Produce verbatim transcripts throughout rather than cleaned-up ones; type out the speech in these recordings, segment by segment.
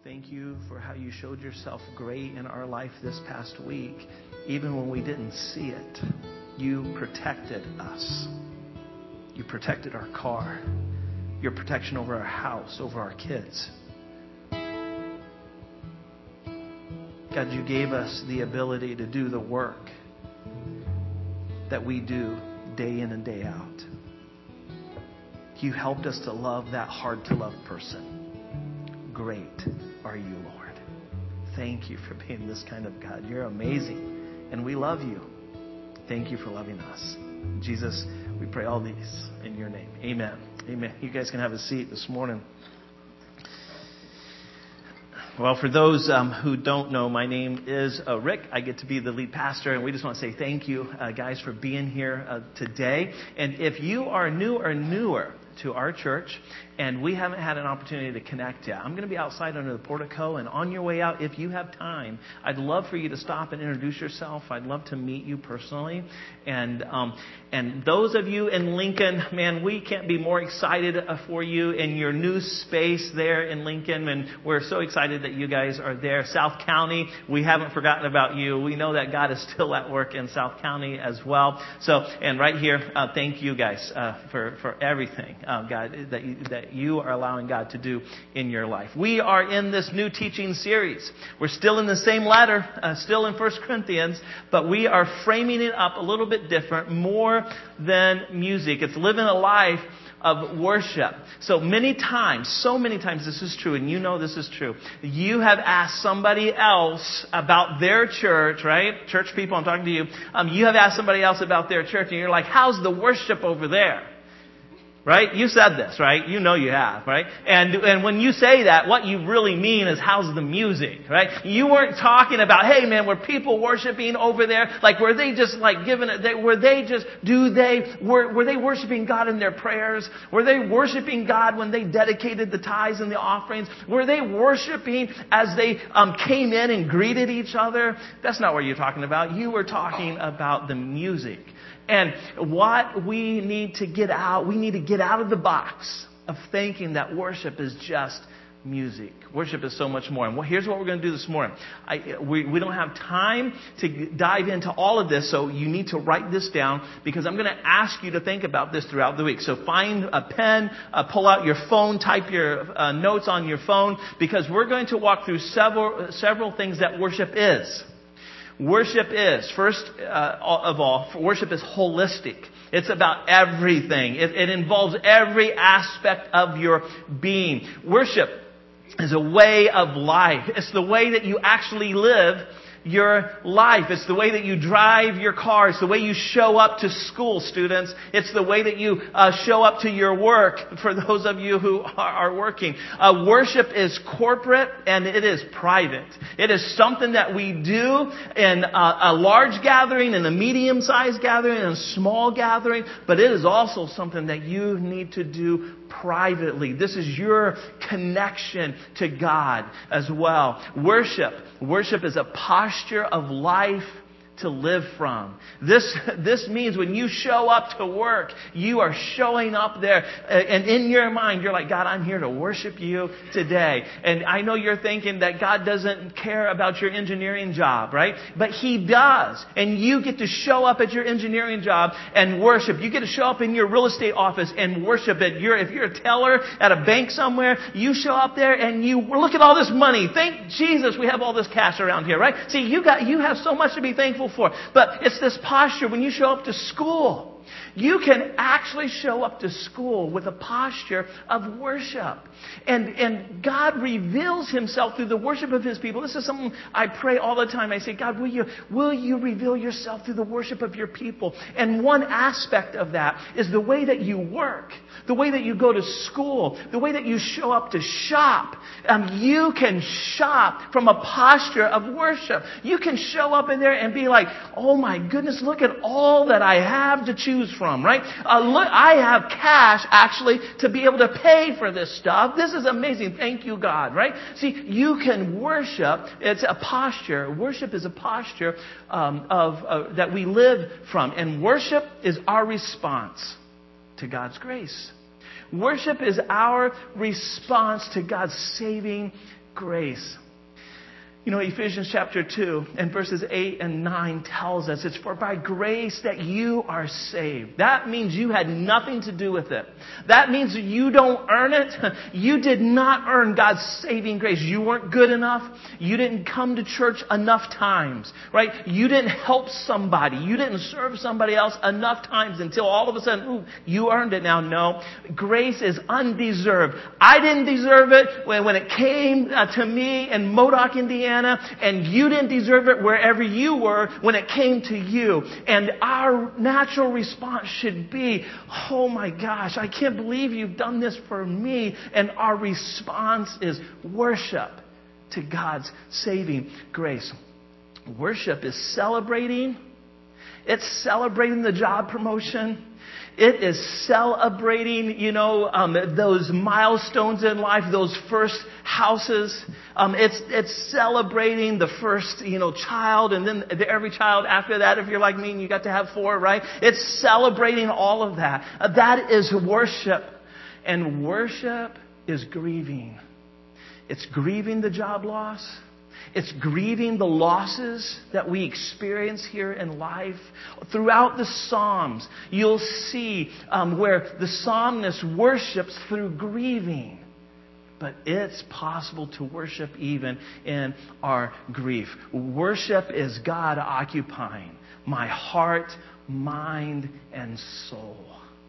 Thank you for how you showed yourself great in our life this past week. Even when we didn't see it, you protected us. You protected our car. Your protection over our house, over our kids. God, you gave us the ability to do the work that we do day in and day out. You helped us to love that hard-to-love person. Great are you, Lord. Thank you for being this kind of God. You're amazing, and we love you. Thank you for loving us. Jesus, we pray all these in your name. Amen. Amen. You guys can have a seat this morning. Well, for those um, who don't know, my name is uh, Rick. I get to be the lead pastor, and we just want to say thank you, uh, guys, for being here uh, today. And if you are new or newer to our church, and we haven't had an opportunity to connect yet, I'm going to be outside under the portico, and on your way out, if you have time, I'd love for you to stop and introduce yourself. I'd love to meet you personally. And um, and those of you in Lincoln, man, we can't be more excited for you in your new space there in Lincoln, and we're so excited that you guys are there. South County, we haven't forgotten about you. We know that God is still at work in South County as well. So, and right here, uh, thank you guys uh, for, for everything, uh, God, that you, that you are allowing God to do in your life. We are in this new teaching series. We're still in the same letter, uh, still in First Corinthians, but we are framing it up a little bit different, more than music. It's living a life of worship. So many times, so many times this is true, and you know this is true. You have asked somebody else about their church, right? Church people, I'm talking to you. Um, you have asked somebody else about their church, and you're like, how's the worship over there? Right? You said this, right? You know you have, right? And and when you say that, what you really mean is, how's the music, right? You weren't talking about, hey man, were people worshiping over there? Like, were they just like giving it, they, were they just, do they, were, were they worshiping God in their prayers? Were they worshiping God when they dedicated the tithes and the offerings? Were they worshiping as they um, came in and greeted each other? That's not what you're talking about. You were talking about the music. And what we need to get out, we need to get out of the box of thinking that worship is just music. Worship is so much more. And here's what we're going to do this morning. I, we, we don't have time to dive into all of this, so you need to write this down, because I'm going to ask you to think about this throughout the week. So find a pen, uh, pull out your phone, type your uh, notes on your phone, because we're going to walk through several several things that worship is. Worship is, first uh, of all, worship is holistic. It's about everything. It, it involves every aspect of your being. Worship is a way of life. It's the way that you actually live your life. It's the way that you drive your car. It's the way you show up to school, students. It's the way that you uh, show up to your work, for those of you who are, are working. Uh, worship is corporate and it is private. It is something that we do in a, a large gathering, in a medium-sized gathering, in a small gathering, but it is also something that you need to do privately. This is your connection to God as well. Worship. Worship is a posture of life to live from. This this means when you show up to work, you are showing up there, and in your mind you're like, God, I'm here to worship you today. And I know you're thinking that God doesn't care about your engineering job, right? But He does. And you get to show up at your engineering job and worship. You get to show up in your real estate office and worship it. You're, if you're a teller at a bank somewhere, you show up there and you look at all this money. Thank Jesus we have all this cash around here, right? See, you got you have so much to be thankful for. But it's this posture when you show up to school. You can actually show up to school with a posture of worship. And, and God reveals Himself through the worship of His people. This is something I pray all the time. I say, God, will you, will you reveal yourself through the worship of your people? And one aspect of that is the way that you work, the way that you go to school, the way that you show up to shop. Um, you can shop from a posture of worship. You can show up in there and be like, oh my goodness, look at all that I have to choose from, right? Uh, look, I have cash actually to be able to pay for this stuff. This is amazing. Thank you, God, right? See, you can worship. It's a posture. Worship is a posture um, of uh, that we live from. And worship is our response to God's grace. Worship is our response to God's saving grace. You know, Ephesians chapter two and verses eight and nine tells us it's for by grace that you are saved. That means you had nothing to do with it. That means you don't earn it. You did not earn God's saving grace. You weren't good enough. You didn't come to church enough times, right? You didn't help somebody. You didn't serve somebody else enough times until all of a sudden, ooh, you earned it now. No, grace is undeserved. I didn't deserve it when, when it came uh, to me in Modoc, Indiana. And you didn't deserve it wherever you were when it came to you. And our natural response should be, oh my gosh, I can't believe you've done this for me. And our response is worship to God's saving grace. Worship is celebrating. It's celebrating the job promotion. It is celebrating, you know, um, those milestones in life, those first houses. Um, it's it's celebrating the first, you know, child, and then every child after that. If you're like me and you got to have four, right? It's celebrating all of that. Uh, that is worship, and worship is grieving. It's grieving the job loss. It's grieving the losses that we experience here in life. Throughout the Psalms, you'll see um, where the psalmist worships through grieving. But it's possible to worship even in our grief. Worship is God occupying my heart, mind, and soul.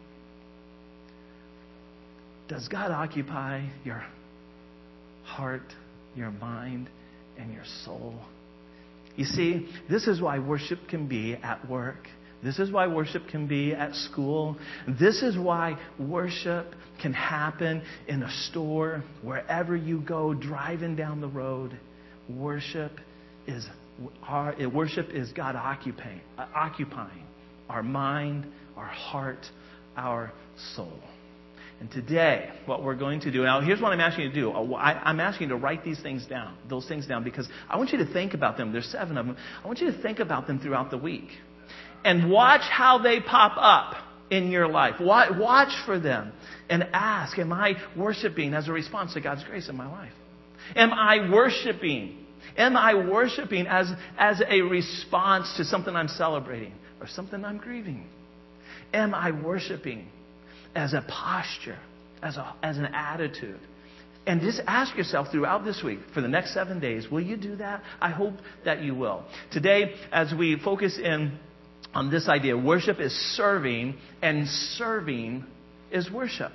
Does God occupy your heart, your mind, and your soul? You see, this is why worship can be at work. This is why worship can be at school. This is why worship can happen in a store, wherever you go, driving down the road. Worship is our worship is God occupying, occupying our mind, our heart, our soul. And today, what we're going to do, now here's what I'm asking you to do. I, I'm asking you to write these things down, those things down, because I want you to think about them. There's seven of them. I want you to think about them throughout the week. And watch how they pop up in your life. Watch for them and ask, am I worshiping as a response to God's grace in my life? Am I worshiping? Am I worshiping as, as a response to something I'm celebrating or something I'm grieving? Am I worshiping as a posture, as a, as an attitude? And just ask yourself throughout this week, for the next seven days, will you do that? I hope that you will. Today, as we focus in on this idea, worship is serving, and serving is worship.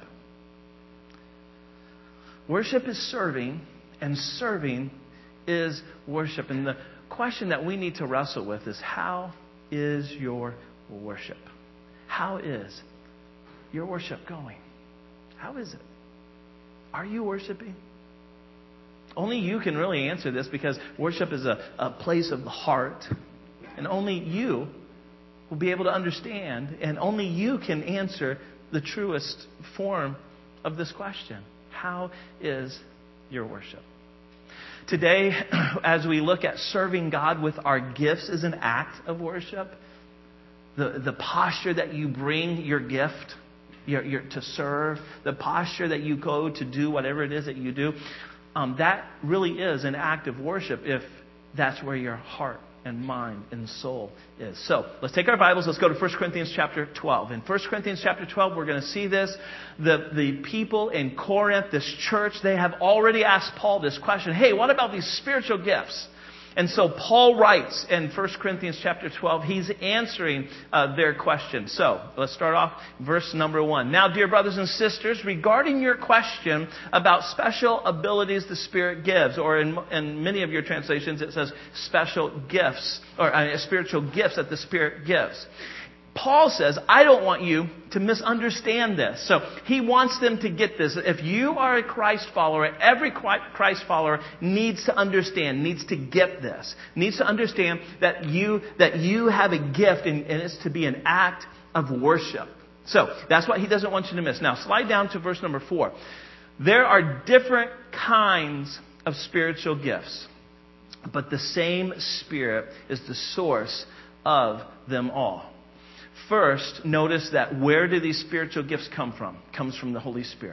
Worship is serving, and serving is worship. And the question that we need to wrestle with is, how is your worship? How is your worship going? How is it? Are you worshiping? Only you can really answer this, because worship is a, a place of the heart. And only you will be able to understand, and only you can answer the truest form of this question. How is your worship? Today, as we look at serving God with our gifts as an act of worship, the, the posture that you bring your gift your, your, to serve, the posture that you go to do whatever it is that you do, um, that really is an act of worship if that's where your heart and mind and soul is. So let's take our Bibles. Let's go to First Corinthians chapter twelve. In First Corinthians chapter twelve, we're going to see this. The, the people in Corinth, this church, they have already asked Paul this question. Hey, what about these spiritual gifts? And so Paul writes in First Corinthians chapter twelve, he's answering uh, their question. So let's start off verse number one. Now, dear brothers and sisters, regarding your question about special abilities the Spirit gives, or in, in many of your translations it says special gifts, or uh, spiritual gifts that the Spirit gives. Paul says, I don't want you to misunderstand this. So he wants them to get this. If you are a Christ follower, every Christ follower needs to understand, needs to get this, needs to understand that you that you have a gift, and, and it's to be an act of worship. So that's what he doesn't want you to miss. Now slide down to verse number four. There are different kinds of spiritual gifts, but the same Spirit is the source of them all. First, notice that where do these spiritual gifts come from? It comes from the Holy Spirit.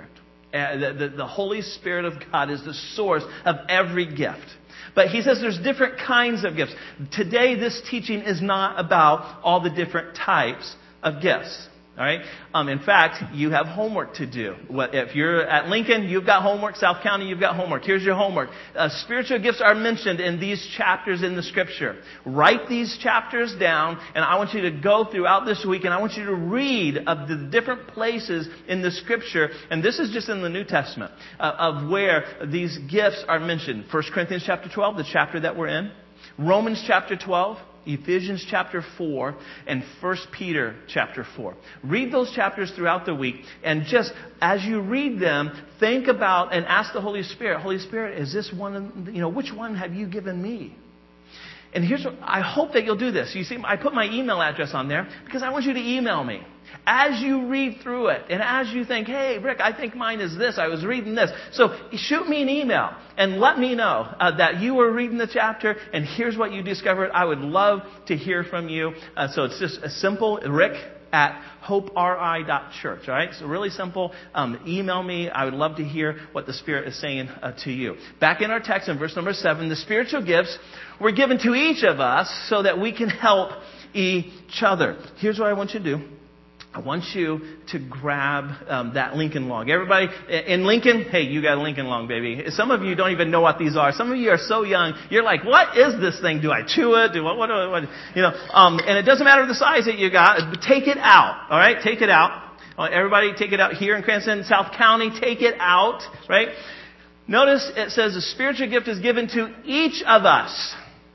Uh, the, the, the Holy Spirit of God is the source of every gift. But he says there's different kinds of gifts. Today, this teaching is not about all the different types of gifts. All right. Um, in fact, you have homework to do. What, if you're at Lincoln, you've got homework. South County, you've got homework. Here's your homework. Uh, spiritual gifts are mentioned in these chapters in the Scripture. Write these chapters down, and I want you to go throughout this week, and I want you to read of the different places in the Scripture. And this is just in the New Testament uh, of where these gifts are mentioned. First Corinthians chapter twelve, the chapter that we're in. Romans chapter twelve. Ephesians chapter four and First Peter chapter four. Read those chapters throughout the week, and just as you read them, think about and ask the Holy Spirit, Holy Spirit, is this one, you know, which one have you given me? And here's what, I hope that you'll do this. You see, I put my email address on there because I want you to email me. As you read through it, and as you think, hey, Rick, I think mine is this. I was reading this. So shoot me an email and let me know uh, that you were reading the chapter, and here's what you discovered. I would love to hear from you. Uh, so it's just a simple, Rick at hope r i dot church. All right, so really simple. Um, email me. I would love to hear what the Spirit is saying uh, to you. Back in our text in verse number seven, the spiritual gifts were given to each of us so that we can help each other. Here's what I want you to do. I want you to grab um, that Lincoln log. Everybody in Lincoln, hey, you got a Lincoln log, baby. Some of you don't even know what these are. Some of you are so young, you're like, what is this thing? Do I chew it? Do what? What? What? what? You know, um, and it doesn't matter the size that you got. Take it out. All right, take it out. Uh, everybody, take it out here in Cranston, South County. Take it out. Right. Notice it says the spiritual gift is given to each of us.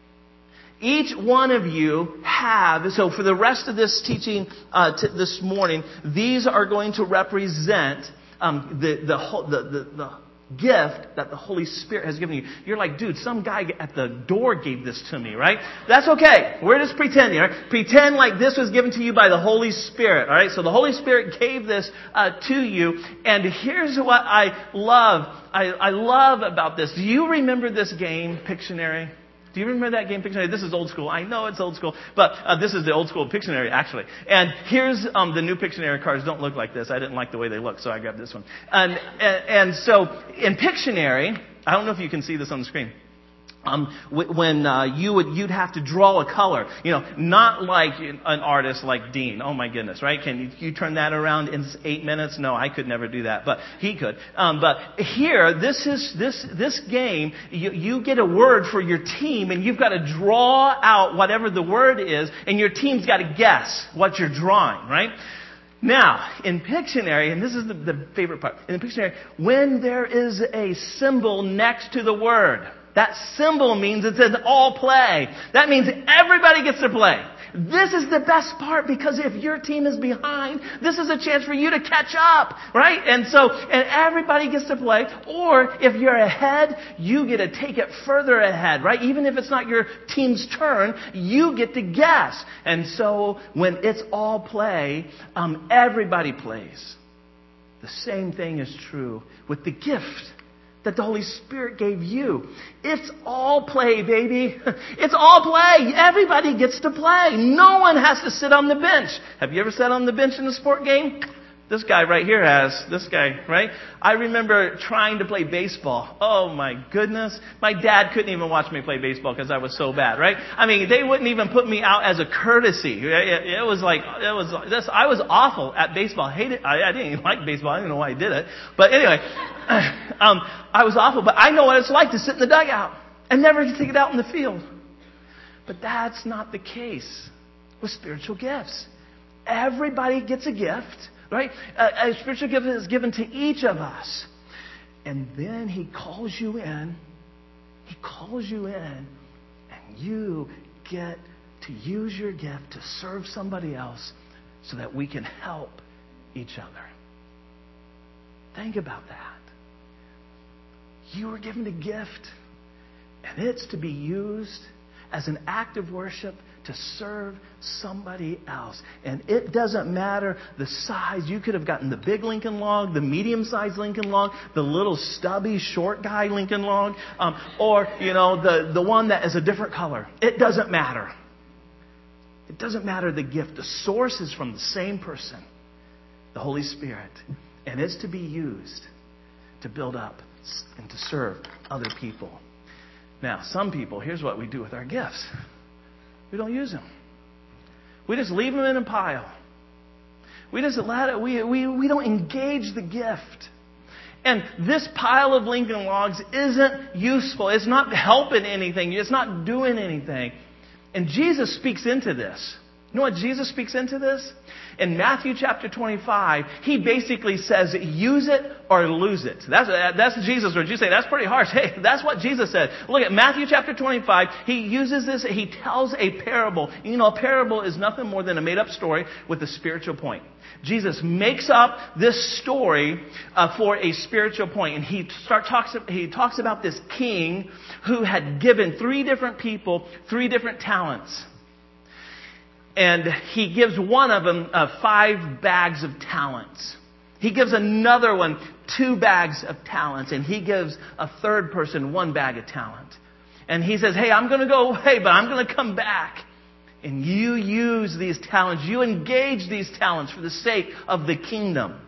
Each one of you have, so for the rest of this teaching uh, t- this morning, these are going to represent um, the, the, the, the, the gift that the Holy Spirit has given you. You're like, dude, some guy at the door gave this to me, right? That's okay. We're just pretending, right? Pretend like this was given to you by the Holy Spirit, all right? So the Holy Spirit gave this uh, to you, and here's what I love. I, I love about this. Do you remember this game, Pictionary? Do you remember that game, Pictionary? This is old school. I know it's old school, but uh, this is the old school Pictionary, actually. And here's um, the new Pictionary cards. Don't look like this. I didn't like the way they look, so I grabbed this one. And, and, and so in Pictionary, I don't know if you can see this on the screen. Um, when uh, you would, you'd have to draw a color, you know, not like an artist like Dean. Oh my goodness, right? Can you, you turn that around in eight minutes? No, I could never do that, but he could. Um, but here, this is this this game. You, you get a word for your team, and you've got to draw out whatever the word is, and your team's got to guess what you're drawing, right? Now, in Pictionary, and this is the, the favorite part, in the Pictionary, when there is a symbol next to the word, that symbol means it's an all play. That means everybody gets to play. This is the best part, because if your team is behind, this is a chance for you to catch up, right? And so, and everybody gets to play. Or if you're ahead, you get to take it further ahead, right? Even if it's not your team's turn, you get to guess. And so when it's all play, um, everybody plays. The same thing is true with the gift that the Holy Spirit gave you. It's all play, baby. It's all play. Everybody gets to play. No one has to sit on the bench. Have you ever sat on the bench in a sport game? This guy right here has. This guy, right? I remember trying to play baseball. Oh my goodness. My dad couldn't even watch me play baseball because I was so bad, right? I mean, they wouldn't even put me out as a courtesy. It, it was like, it was this, I was awful at baseball. I hated, I, I didn't even like baseball. I didn't know why I did it. But anyway, um, I was awful, but I know what it's like to sit in the dugout and never get to get out in the field. But that's not the case with spiritual gifts. Everybody gets a gift. Right? A, a spiritual gift is given to each of us. And then He calls you in. He calls you in. And you get to use your gift to serve somebody else so that we can help each other. Think about that. You were given a gift. And it's to be used as an act of worship to serve somebody else. And it doesn't matter the size. You could have gotten the big Lincoln log, the medium-sized Lincoln log, the little stubby short guy Lincoln log, um, or, you know, the, the one that is a different color. It doesn't matter. It doesn't matter the gift. The source is from the same person, the Holy Spirit. And it's to be used to build up and to serve other people. Now, some people, here's what we do with our gifts. We don't use them. We just leave them in a pile. We just let it, we, we, we don't engage the gift. And this pile of Lincoln Logs isn't useful. It's not helping anything. It's not doing anything. And Jesus speaks into this. You know what Jesus speaks into this? In Matthew chapter twenty-five, he basically says, use it or lose it. That's, that's Jesus' words. You say, that's pretty harsh. Hey, that's what Jesus said. Look at Matthew chapter twenty-five. He uses this, he tells a parable. You know, a parable is nothing more than a made-up story with a spiritual point. Jesus makes up this story uh, for a spiritual point. And he start, talks, he talks about this king who had given three different people three different talents. And he gives one of them uh, five bags of talents. He gives another one two bags of talents. And he gives a third person one bag of talent. And he says, hey, I'm going to go away, but I'm going to come back. And you use these talents. You engage these talents for the sake of the kingdom.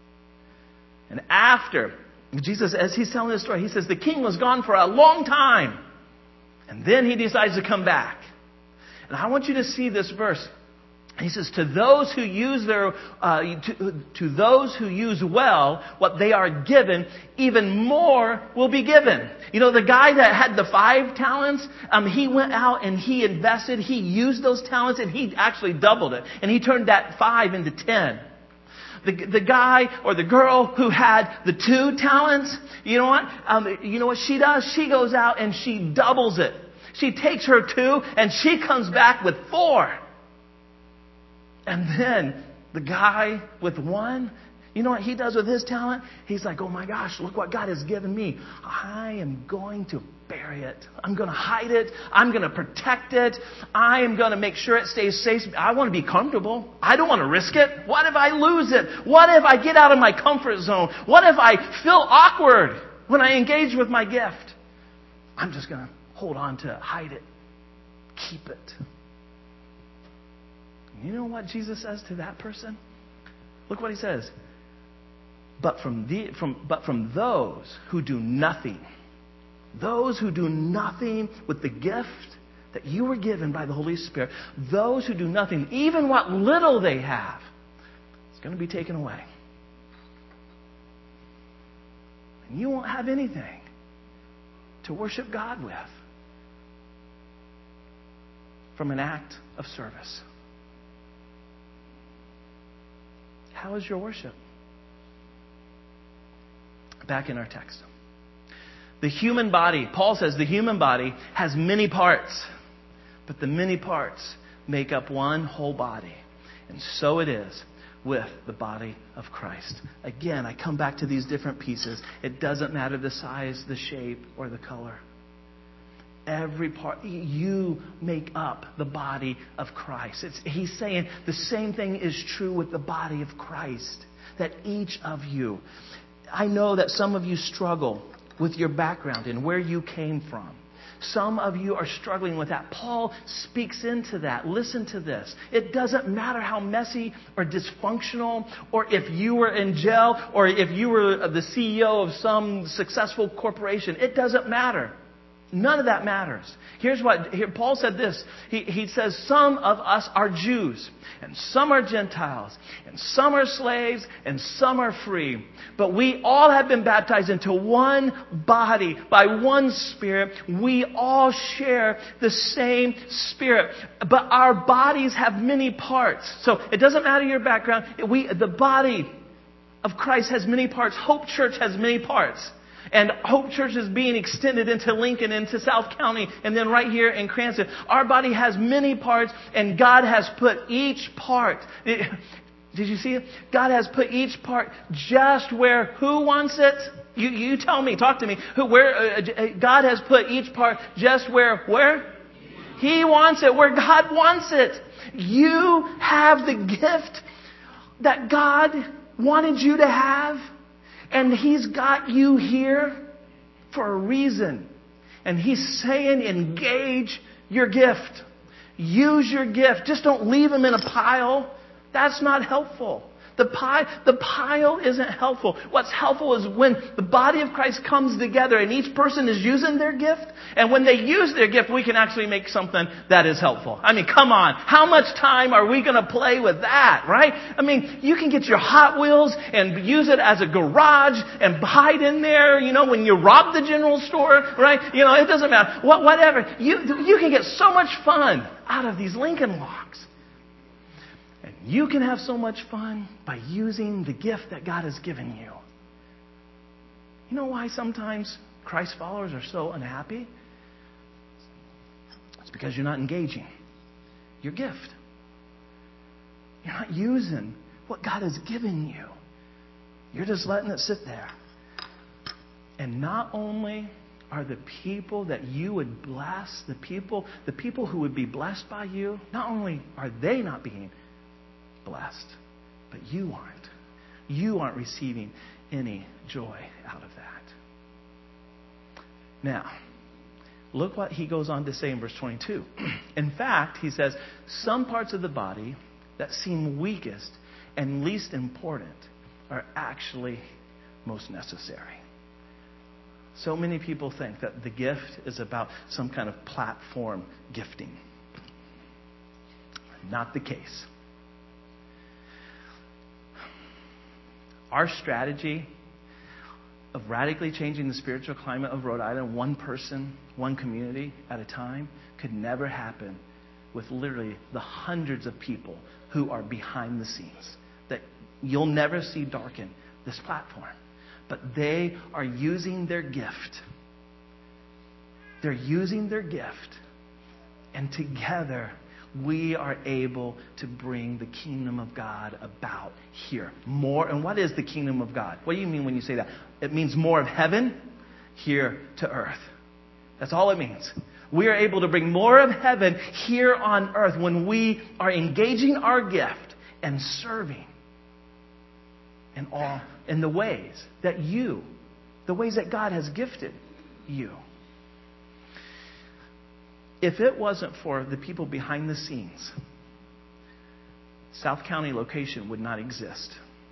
And after, Jesus, as he's telling this story, he says the king was gone for a long time. And then he decides to come back. And I want you to see this verse. He says, to those who use their, uh, to, to those who use well what they are given, even more will be given. You know, the guy that had the five talents, um, he went out and he invested, he used those talents and he actually doubled it. And he turned that five into ten. The, the guy or the girl who had the two talents, you know what? Um, you know what she does? She goes out and she doubles it. She takes her two and she comes back with four. And then the guy with one, you know what he does with his talent? He's like, oh my gosh, look what God has given me. I am going to bury it. I'm going to hide it. I'm going to protect it. I am going to make sure it stays safe. I want to be comfortable. I don't want to risk it. What if I lose it? What if I get out of my comfort zone? What if I feel awkward when I engage with my gift? I'm just going to hold on to it, hide it, keep it. You know what Jesus says to that person? Look what he says. But from the from but from those who do nothing, those who do nothing with the gift that you were given by the Holy Spirit, those who do nothing, even what little they have, it's going to be taken away. And you won't have anything to worship God with from an act of service. How is your worship? Back in our text. The human body, Paul says the human body has many parts, but the many parts make up one whole body. And so it is with the body of Christ. Again, I come back to these different pieces. It doesn't matter the size, the shape, or the color. Every part, you make up the body of Christ. It's, he's saying the same thing is true with the body of Christ. That each of you, I know that some of you struggle with your background and where you came from. Some of you are struggling with that. Paul speaks into that. Listen to this. It doesn't matter how messy or dysfunctional, or if you were in jail, or if you were the C E O of some successful corporation. It doesn't matter. None of that matters. Here's what here, Paul said this. He, he says, some of us are Jews, and some are Gentiles, and some are slaves, and some are free. But we all have been baptized into one body by one Spirit. We all share the same Spirit. But our bodies have many parts. So it doesn't matter your background. We, the body of Christ has many parts. Hope Church has many parts. And Hope Church is being extended into Lincoln, into South County, and then right here in Cranston. Our body has many parts, and God has put each part. It, did you see it? God has put each part just where who wants it? You, you tell me, talk to me. Who, where uh, God has put each part just where where He wants it, where God wants it. You have the gift that God wanted you to have. And He's got you here for a reason. And He's saying, engage your gift. Use your gift. Just don't leave them in a pile. That's not helpful. The pile, the pile isn't helpful. What's helpful is when the body of Christ comes together and each person is using their gift. And when they use their gift, we can actually make something that is helpful. I mean, come on. How much time are we going to play with that, right? I mean, you can get your Hot Wheels and use it as a garage and hide in there, you know, when you rob the general store, right? You know, it doesn't matter. What, whatever. You, you can get so much fun out of these Lincoln Logs. And you can have so much fun by using the gift that God has given you. You know why sometimes Christ followers are so unhappy? It's because you're not engaging your gift. You're not using what God has given you. You're just letting it sit there. And not only are the people that you would bless, the people, the people who would be blessed by you, not only are they not being blessed, but you aren't. You aren't receiving any joy out of that. Now, look what he goes on to say in verse twenty-two. In fact, he says, some parts of the body that seem weakest and least important are actually most necessary. So many people think that the gift is about some kind of platform gifting. Not the case. Our strategy of radically changing the spiritual climate of Rhode Island, one person, one community at a time, could never happen with literally the hundreds of people who are behind the scenes that you'll never see darken this platform. But they are using their gift. They're using their gift. And together, we are able to bring the kingdom of God about here. More. And what is the kingdom of God? What do you mean when you say that? It means more of heaven here to earth. That's all it means. We are able to bring more of heaven here on earth when we are engaging our gift and serving in all in the ways that you, the ways that God has gifted you. If it wasn't for the people behind the scenes, South County location would not exist.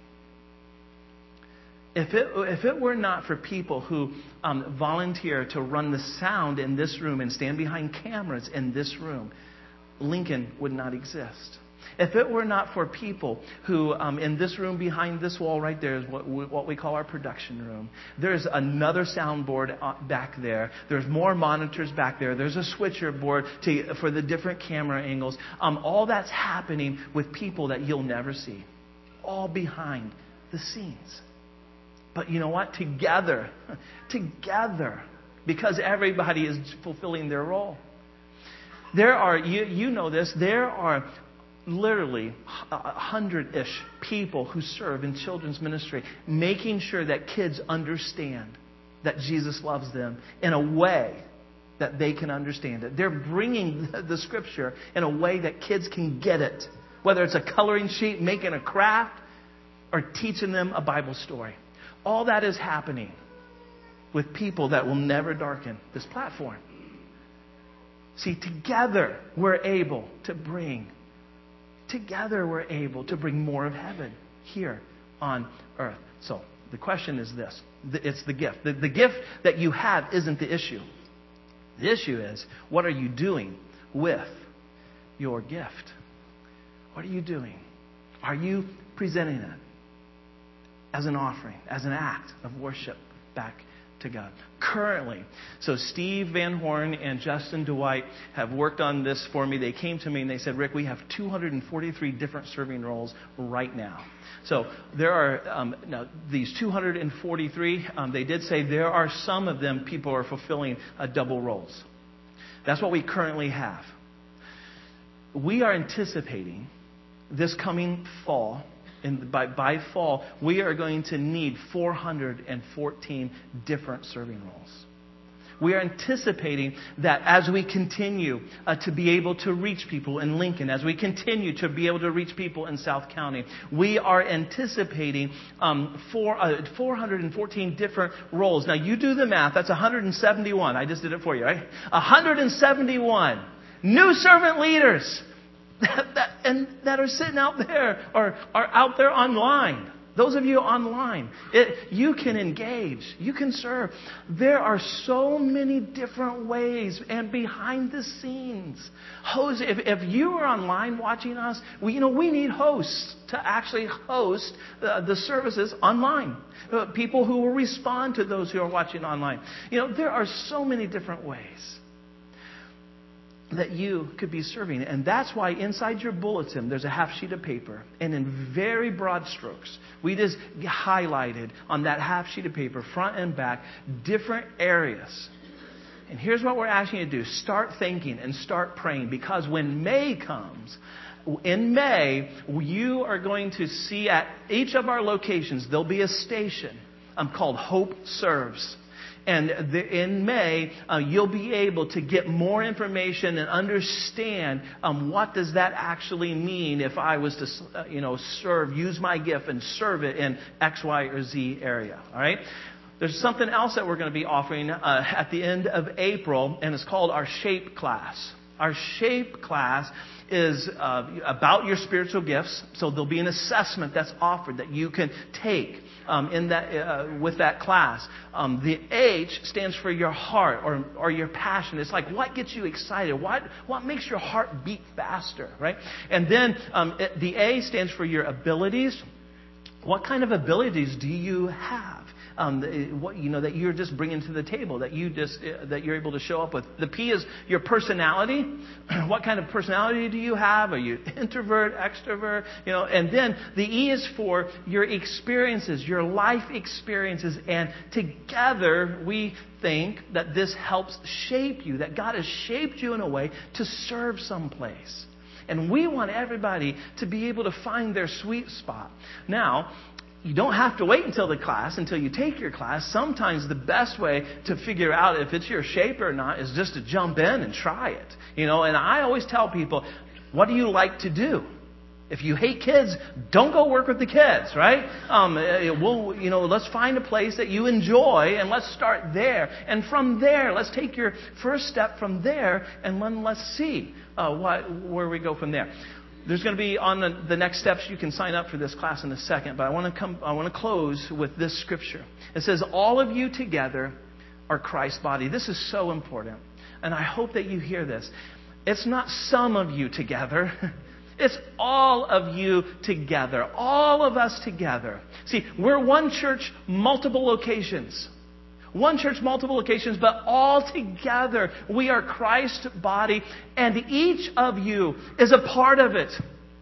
If it, if it were not for people who um, volunteer to run the sound in this room and stand behind cameras in this room, Lincoln would not exist. If it were not for people who, um, in this room behind this wall right there is what we, what we call our production room. There's another soundboard back there. There's more monitors back there. There's a switcher board to, for the different camera angles. Um, all that's happening with people that you'll never see. All behind the scenes. But you know what? Together, together, because everybody is fulfilling their role. There are, you, you know this, there are literally a hundred-ish people who serve in children's ministry, making sure that kids understand that Jesus loves them in a way that they can understand it. They're bringing the Scripture in a way that kids can get it, whether it's a coloring sheet, making a craft, or teaching them a Bible story. All that is happening with people that will never darken this platform. See, together we're able to bring Together we're able to bring more of heaven here on earth. So the question is this. It's the gift. The, the gift that you have isn't the issue. The issue is, what are you doing with your gift? What are you doing? Are you presenting it as an offering, as an act of worship back to God? Currently, so Steve Van Horn and Justin Dwight have worked on this for me. They came to me and they said, Rick, we have two hundred forty-three different serving roles right now. So there are um, now these two hundred forty-three. Um, they did say there are some of them people are fulfilling uh, double roles. That's what we currently have. We are anticipating this coming fall. And by, by fall, we are going to need four hundred fourteen different serving roles. We are anticipating that as we continue uh, to be able to reach people in Lincoln, as we continue to be able to reach people in South County, we are anticipating um, four, uh, four hundred fourteen different roles. Now, you do the math. That's one hundred seventy-one. I just did it for you, right? one hundred seventy-one new servant leaders. that, that, and that are sitting out there or are out there online. Those of you online, it, you can engage. You can serve. There are so many different ways and behind the scenes. Host, if, if you are online watching us, we, you know, we need hosts to actually host uh, the services online. Uh, people who will respond to those who are watching online. You know, there are so many different ways that you could be serving. And that's why inside your bulletin, there's a half sheet of paper. And in very broad strokes, we just highlighted on that half sheet of paper, front and back, different areas. And here's what we're asking you to do. Start thinking and start praying. Because when May comes, in May, you are going to see at each of our locations, there'll be a station um, called Hope Serves. And the, in May, uh, you'll be able to get more information and understand um, what does that actually mean if I was to, uh, you know, serve, use my gift and serve it in X, Y, or Z area. All right. There's something else that we're going to be offering uh, at the end of April, and it's called our SHAPE class. Our SHAPE class is uh, about your spiritual gifts. So there'll be an assessment that's offered that you can take um, in that uh, with that class. Um, the H stands for your heart or or your passion. It's like what gets you excited, what what makes your heart beat faster, right? And then um, it, the A stands for your abilities. What kind of abilities do you have? Um, what you know that you're just bringing to the table, that you just uh, that you're able to show up with. The P is your personality. What kind of personality do you have? Are you introvert, extrovert? You know, and then the E is for your experiences, your life experiences, and together we think that this helps shape you. That God has shaped you in a way to serve someplace, and we want everybody to be able to find their sweet spot. Now, you don't have to wait until the class, until you take your class. Sometimes the best way to figure out if it's your shape or not is just to jump in and try it. You know, and I always tell people, what do you like to do? If you hate kids, don't go work with the kids, right? Um, we'll, you know, let's find a place that you enjoy and let's start there. And from there, let's take your first step from there and then let's see uh, what, where we go from there. There's going to be on the, the next steps. You can sign up for this class in a second, but I want to come. I want to close with this scripture. It says, "All of you together are Christ's body." This is so important, and I hope that you hear this. It's not some of you together. It's all of you together. All of us together. See, we're one church, multiple locations. One church, multiple locations, but all together we are Christ's body, and each of you is a part of it.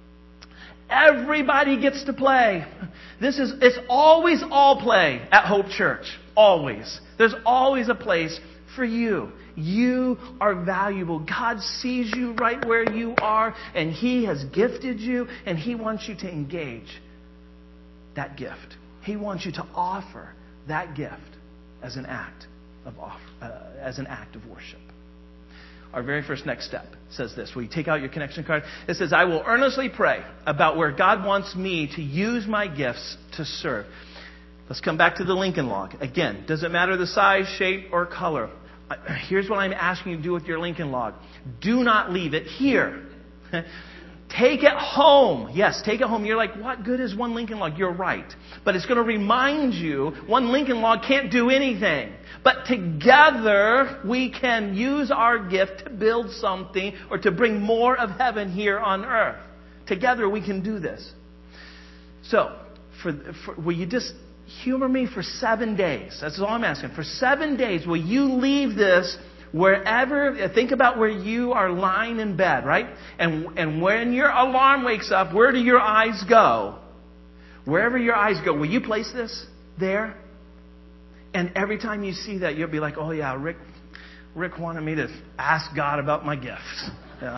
Everybody gets to play. This is, it's always all play at Hope Church. Always. There's always a place for you. You are valuable. God sees you right where you are, and He has gifted you, and He wants you to engage that gift. He wants you to offer that gift as an act of off, uh, as an act of worship. Our very first next step says this. Will you take out your connection card? It says, "I will earnestly pray about where God wants me to use my gifts to serve." Let's come back to the Lincoln Log. Again, doesn't matter the size, shape, or color. Here's what I'm asking you to do with your Lincoln Log. Do not leave it here. Take it home. Yes, take it home. You're like, what good is one Lincoln Log? You're right. But it's going to remind you, one Lincoln Log can't do anything. But together, we can use our gift to build something or to bring more of heaven here on earth. Together, we can do this. So, for, for, will you just humor me for seven days? That's all I'm asking. For seven days, will you leave this wherever? Think about where you are lying in bed, right? And and when your alarm wakes up, where do your eyes go? Wherever your eyes go, will you place this there? And every time you see that, you'll be like, "Oh yeah, Rick, Rick wanted me to ask God about my gifts." Yeah.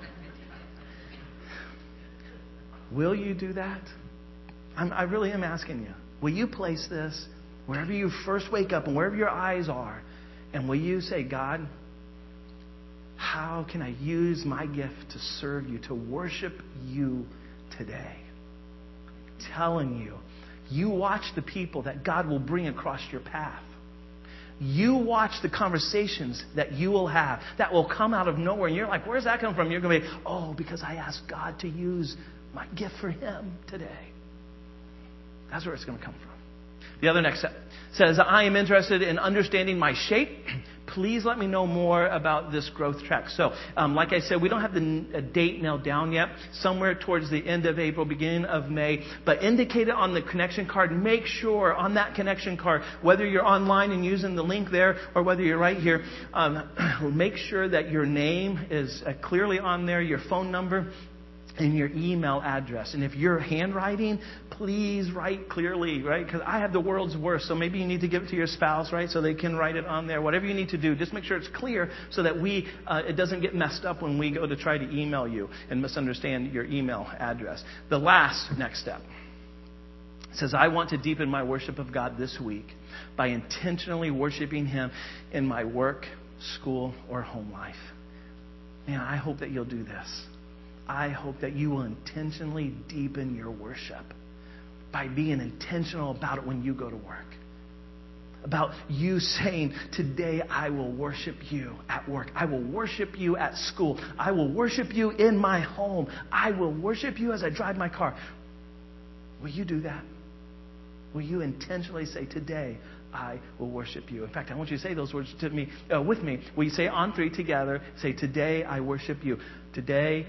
Will you do that? I'm, I really am asking you. Will you place this wherever you first wake up and wherever your eyes are? And will you say, "God, how can I use my gift to serve you, to worship you today?" I'm telling you, you watch the people that God will bring across your path. You watch the conversations that you will have that will come out of nowhere. And you're like, where's that come from? You're going to be, oh, because I asked God to use my gift for him today. That's where it's going to come from. The other next step says, I am interested in understanding my shape. Please let me know more about this growth track. So, um, like I said, we don't have the a date nailed down yet. Somewhere towards the end of April, beginning of May. But indicate it on the connection card. Make sure on that connection card, whether you're online and using the link there or whether you're right here, um, make sure that your name is uh, clearly on there, your phone number, and your email address. And if you're handwriting, please write clearly, right? Because I have the world's worst. So maybe you need to give it to your spouse, right? So they can write it on there. Whatever you need to do, just make sure it's clear so that we uh, it doesn't get messed up when we go to try to email you and misunderstand your email address. The last next step says, I want to deepen my worship of God this week by intentionally worshiping him in my work, school, or home life. Man, I hope that you'll do this. I hope that you will intentionally deepen your worship by being intentional about it when you go to work. About you saying, today I will worship you at work. I will worship you at school. I will worship you in my home. I will worship you as I drive my car. Will you do that? Will you intentionally say, today I will worship you? In fact, I want you to say those words to me uh, with me. Will you say on three together? Say, today I worship you. Today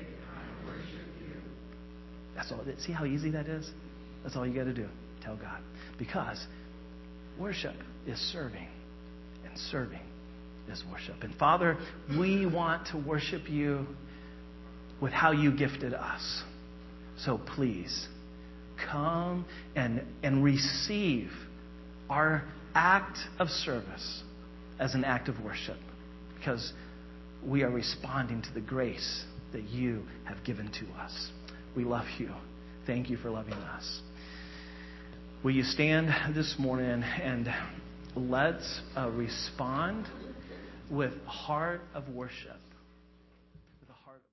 That's all. See how easy that is? That's all you got to do. Tell God. Because worship is serving. And serving is worship. And Father, we want to worship you with how you gifted us. So please, come and, and receive our act of service as an act of worship. Because we are responding to the grace that you have given to us. We love you. Thank you for loving us. Will you stand this morning and let's uh, respond with heart of worship